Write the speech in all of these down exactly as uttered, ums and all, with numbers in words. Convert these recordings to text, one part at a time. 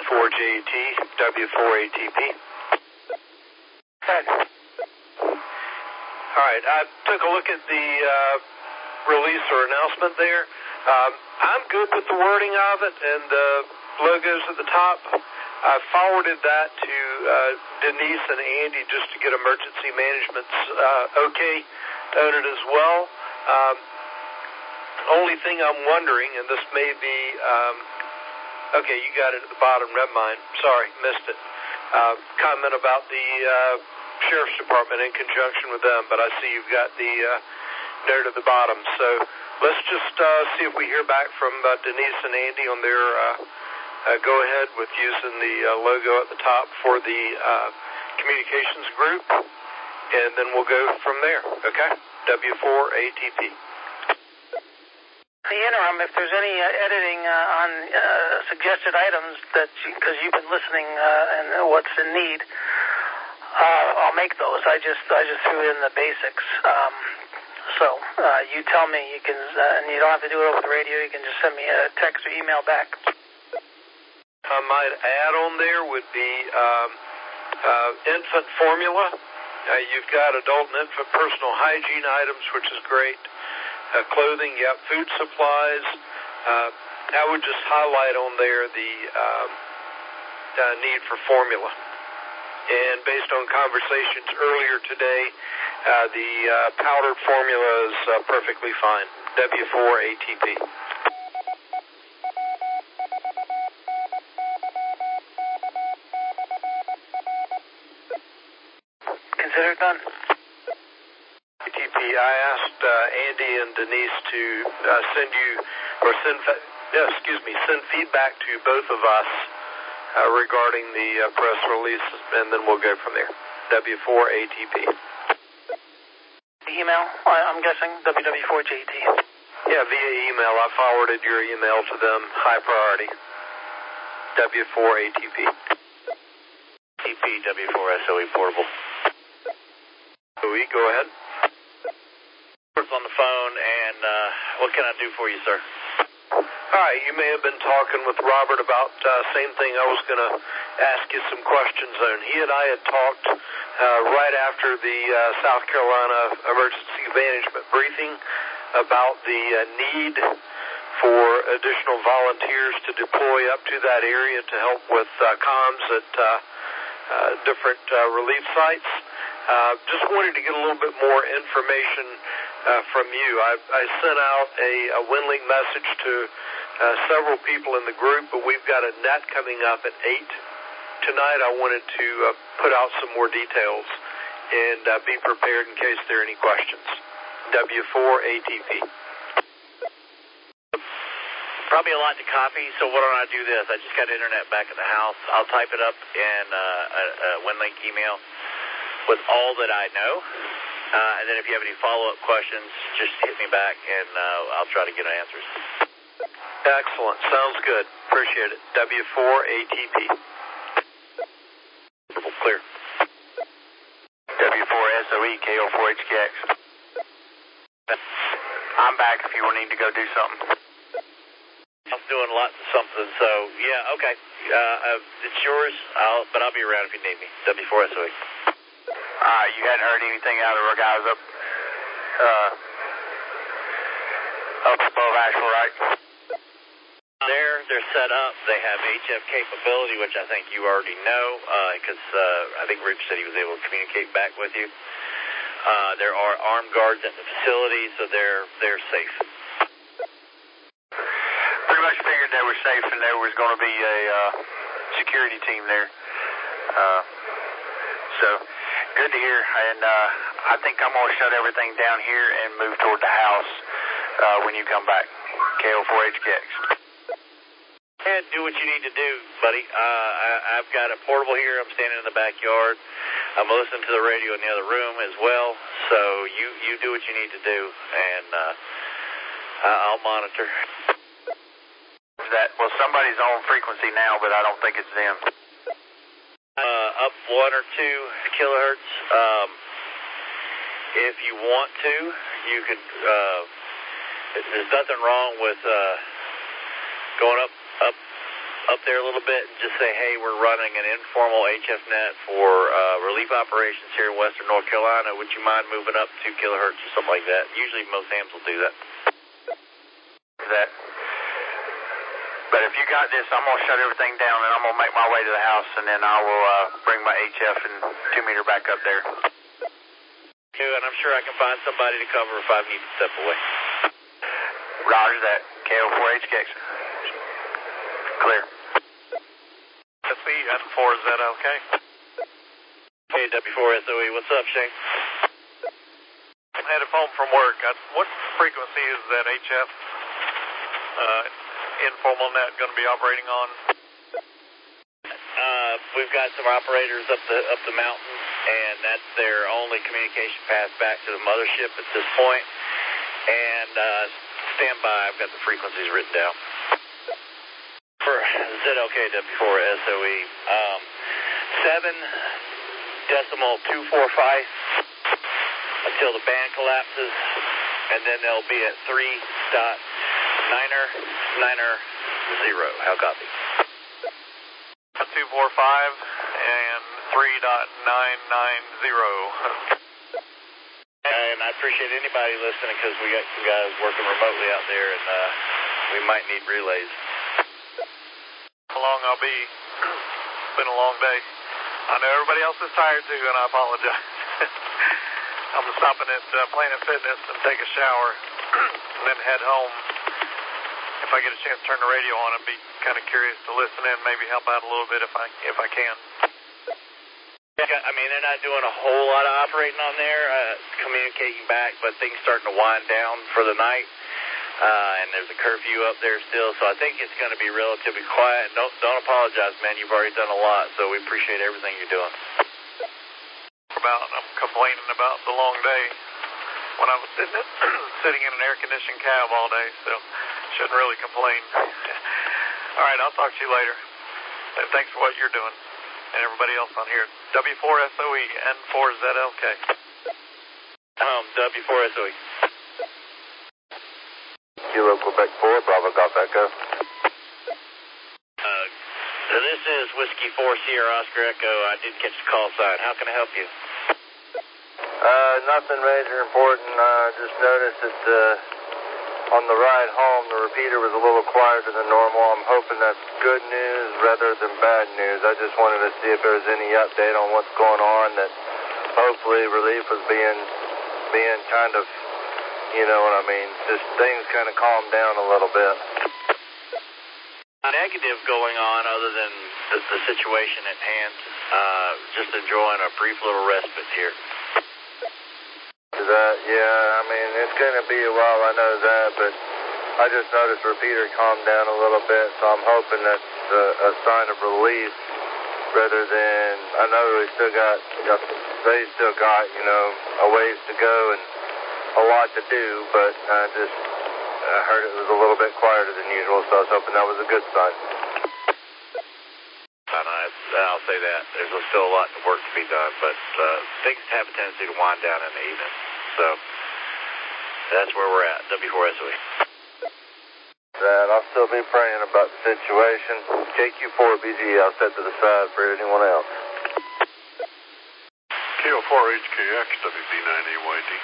four J T, W four A T P. Good. All right, I took a look at the uh, release or announcement there. Um, I'm good with the wording of it and the logos at the top. I forwarded that to uh, Denise and Andy just to get emergency management's uh, okay to own it as well. Um, only thing I'm wondering, and this may be, um, okay, you got it at the bottom, never mind. Sorry, missed it. Uh, comment about the uh, Sheriff's Department in conjunction with them, but I see you've got the uh, note at the bottom. So let's just uh, see if we hear back from uh, Denise and Andy on their uh, uh, go-ahead with using the uh, logo at the top for the uh, communications group, and then we'll go from there, okay? W four A T P. The interim, if there's any uh, editing uh, on uh, suggested items that, because you, you've been listening uh, and what's in need, uh, I'll make those. I just I just threw in the basics. Um, so uh, you tell me. You can, uh, and you don't have to do it over the radio. You can just send me a text or email back. I might add on there would be um, uh, infant formula. Uh, you've got adult and infant personal hygiene items, which is great. Uh, clothing, yeah, food supplies. Uh, I would just highlight on there the um, uh, need for formula. And based on conversations earlier today, uh, the uh, powdered formula is uh, perfectly fine. W four A T P. Consider it done. A T P, I asked uh, Andy and Denise to uh, send you, or send, yeah, excuse me, send feedback to both of us uh, regarding the uh, press release, and then we'll go from there. W four A T P. The email, I'm guessing, W W four J T. Yeah, via email. I forwarded your email to them, high priority. W four A T P. T P, W four S O E portable. O E, go ahead. On the phone, and uh, what can I do for you, sir? Hi, you may have been talking with Robert about the uh, same thing I was going to ask you some questions on. He and I had talked uh, right after the uh, South Carolina Emergency Management briefing about the uh, need for additional volunteers to deploy up to that area to help with uh, comms at uh, uh, different uh, relief sites. Uh, just wanted to get a little bit more information uh, from you. I, I sent out a, a Winlink message to uh, several people in the group, but we've got a net coming up at eight tonight. I wanted to uh, put out some more details and uh, be prepared in case there are any questions. W four A T P. Probably a lot to copy, so why don't I do this? I just got internet back at the house. I'll type it up in uh, a, a Winlink email with all that I know, uh, and then if you have any follow-up questions, just hit me back, and uh, I'll try to get answers. Excellent. Sounds good. Appreciate it. W four A T P. Clear. W four S O E, K O four H K X. I'm back if you need to go do something. I'm doing lots of something, so, yeah, okay. Uh, uh, it's yours, I'll, but I'll be around if you need me. W four S O E. Uh, you hadn't heard anything out of our guys up, uh, up above Asheville, right? There, they're set up. They have H F capability, which I think you already know, because uh, uh, I think Rich said he was able to communicate back with you. Uh, there are armed guards at the facility, so they're they're safe. Pretty much figured they were safe, and there was going to be a uh, security team there. Uh, so, good to hear. And uh, I think I'm going to shut everything down here and move toward the house uh, when you come back. K O four H K X. And do what you need to do, buddy. Uh, I, I've got a portable here. I'm standing in the backyard. I'm listening to the radio in the other room as well. So you, you do what you need to do, and uh, I'll monitor. That well, somebody's on frequency now, but I don't think it's them. Uh, up one or two kilohertz. Um, if you want to, you could. Uh, there's nothing wrong with uh, going up, up, up up there a little bit and just say, hey, we're running an informal H F net for uh, relief operations here in western North Carolina. Would you mind moving up two kilohertz or something like that? Usually most hams will do that. That. But if you got this, I'm going to shut everything down and I'm going to make my way to the house and then I will uh, bring my H F and two meter back up there. And I'm sure I can find somebody to cover if I need to step away. Roger that. K O four H K X. Clear. S E N four Z L K. Hey, W four S O E, what's up, Shane? I'm headed home from work. I, what frequency is that H F uh, informal net going to be operating on? Uh, we've got some operators up the up the mountain, and that's their only communication path back to the mothership at this point. And uh, stand by, I've got the frequencies written down. For Z L K W four S O E, um, seven decimal two four five until the band collapses, and then they'll be at three dot niner niner zero. How copy? two four five and three dot nine nine zero. And I appreciate anybody listening because we got some guys working remotely out there, and uh, we might need relays. How long I'll be? It's been a long day. I know everybody else is tired too, and I apologize. I'm stopping at uh, Planet Fitness and take a shower, and then head home. If I get a chance to turn the radio on, I'd be kind of curious to listen in, maybe help out a little bit if I if I can. I mean, they're not doing a whole lot of operating on there, uh, communicating back, but things starting to wind down for the night, uh, and there's a curfew up there still, so I think it's going to be relatively quiet. Don't don't apologize, man. You've already done a lot, so we appreciate everything you're doing. About I'm complaining about the long day when I was sitting sitting in an air-conditioned cab all day, so shouldn't really complain. All right, I'll talk to you later. And thanks for what you're doing. And everybody else on here. W four S O E, N four Z L K. Um, W four S O E. Kilo Quebec four, Bravo Golf Echo. Uh, so this is Whiskey four Sierra Oscar Echo. I did catch the call sign. How can I help you? Uh, nothing major important. I uh, just noticed that uh, on the ride home, the repeater was a little quieter than normal. I'm hoping that's good news rather than bad news. I just wanted to see if there was any update on what's going on, that hopefully relief was being, being kind of, you know what I mean, just things kind of calmed down a little bit. Negative going on other than the, the situation at hand. Uh, just enjoying a brief little respite here. That, yeah, I mean, it's going to be a while, I know that, but I just noticed the repeater calmed down a little bit, so I'm hoping that's a, a sign of relief rather than, I know they still got, they still got, you know, a ways to go and a lot to do, but I just, I heard it was a little bit quieter than usual, so I was hoping that was a good sign. I know, I'll say that. There's still a lot of work to be done, but uh, things have a tendency to wind down in the evening. So that's where we're at, W four S O E. That I'll still be praying about the situation. K Q four B Z, I'll set to the side for anyone else. K O four H K X, W B nine A Y D.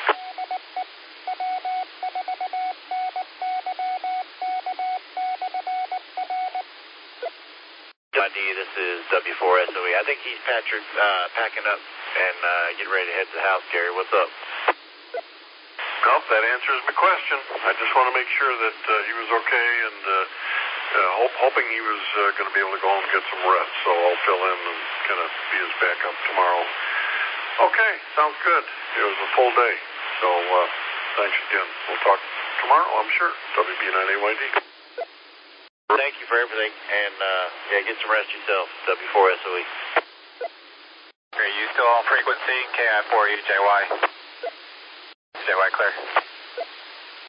This is W four S O E. I think he's Patrick uh, packing up and uh, getting ready to head to the house, Gary. What's up? Well, that answers my question. I just want to make sure that uh, he was okay and uh, uh, hope, hoping he was uh, going to be able to go home and get some rest. So I'll fill in and kind of be his backup tomorrow. Okay, sounds good. It was a full day. So uh, thanks again. We'll talk tomorrow, I'm sure. W B nine A Y D. Thank you for everything, and uh, yeah, get some rest yourself, W four S O E. Are you still on frequency? K I four E J Y. J Y clear.